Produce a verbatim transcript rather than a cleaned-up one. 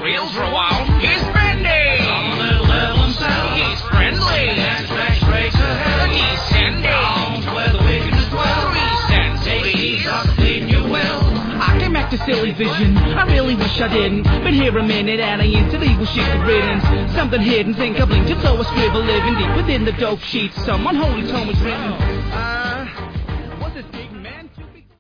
reels for a while. He's bendy. On a little level himself. He's friendly. And back straight to hell. He's sending. Down to where the wickedness dwell. Three cents, Take please. these up, clean your will. I came back to silly vision, I really wish I didn't. Been here a minute and I into evil shit with riddance. Something hidden, think I blinked, it's so I scribble living deep within the dope sheets. Some unholy tone was written.